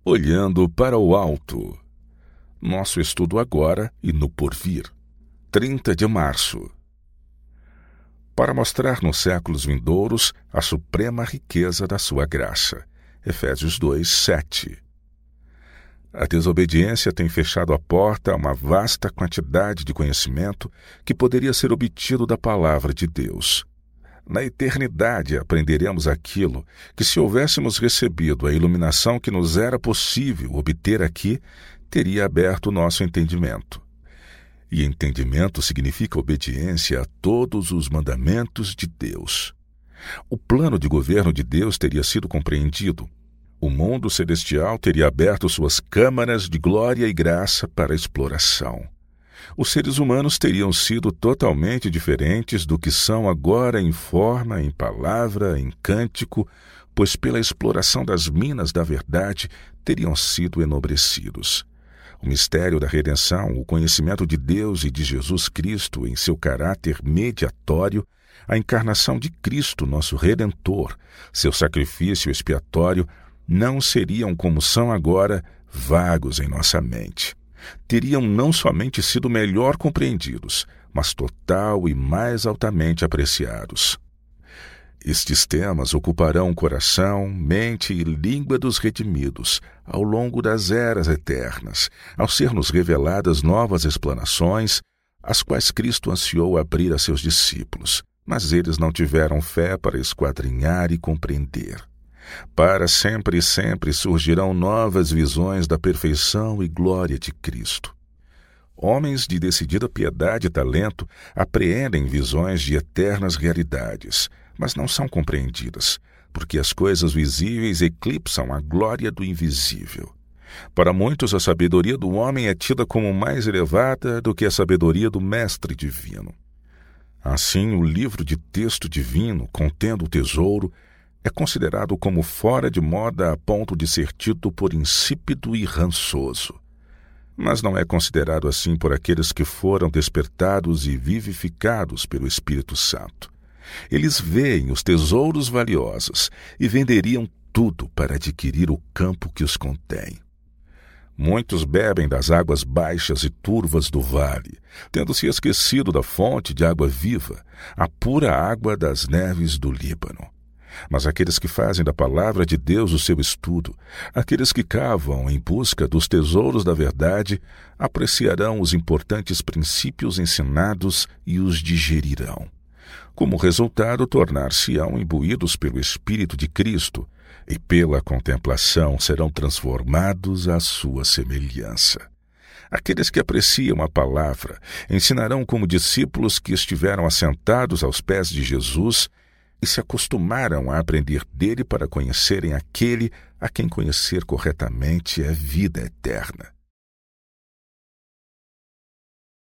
Olhando para o alto. Nosso estudo agora e no porvir. 30 de março. Para mostrar nos séculos vindouros a suprema riqueza da sua graça. Efésios 2, 7. A desobediência tem fechado a porta a uma vasta quantidade de conhecimento que poderia ser obtido da palavra de Deus. Na eternidade aprenderemos aquilo que, se houvéssemos recebido a iluminação que nos era possível obter aqui, teria aberto o nosso entendimento. E entendimento significa obediência a todos os mandamentos de Deus. O plano de governo de Deus teria sido compreendido. O mundo celestial teria aberto suas câmaras de glória e graça para a exploração. Os seres humanos teriam sido totalmente diferentes do que são agora em forma, em palavra, em cântico, pois pela exploração das minas da verdade teriam sido enobrecidos. O mistério da redenção, o conhecimento de Deus e de Jesus Cristo em seu caráter mediatório, a encarnação de Cristo, nosso Redentor, seu sacrifício expiatório, não seriam como são agora, vagos em nossa mente. Teriam não somente sido melhor compreendidos, mas total e mais altamente apreciados. Estes temas ocuparão o coração, mente e língua dos redimidos ao longo das eras eternas, ao ser-nos reveladas novas explanações, as quais Cristo ansiou abrir a seus discípulos, mas eles não tiveram fé para esquadrinhar e compreender. Para sempre e sempre surgirão novas visões da perfeição e glória de Cristo. Homens de decidida piedade e talento apreendem visões de eternas realidades, mas não são compreendidas, porque as coisas visíveis eclipsam a glória do invisível. Para muitos, a sabedoria do homem é tida como mais elevada do que a sabedoria do Mestre Divino. Assim, o livro de texto divino, contendo o tesouro, é considerado como fora de moda a ponto de ser tido por insípido e rançoso. Mas não é considerado assim por aqueles que foram despertados e vivificados pelo Espírito Santo. Eles veem os tesouros valiosos e venderiam tudo para adquirir o campo que os contém. Muitos bebem das águas baixas e turvas do vale, tendo se esquecido da fonte de água viva, a pura água das neves do Líbano. Mas aqueles que fazem da palavra de Deus o seu estudo, aqueles que cavam em busca dos tesouros da verdade, apreciarão os importantes princípios ensinados e os digerirão. Como resultado, tornar-se-ão imbuídos pelo Espírito de Cristo e pela contemplação serão transformados à sua semelhança. Aqueles que apreciam a palavra ensinarão como discípulos que estiveram assentados aos pés de Jesus e se acostumaram a aprender dele para conhecerem aquele a quem conhecer corretamente é vida eterna.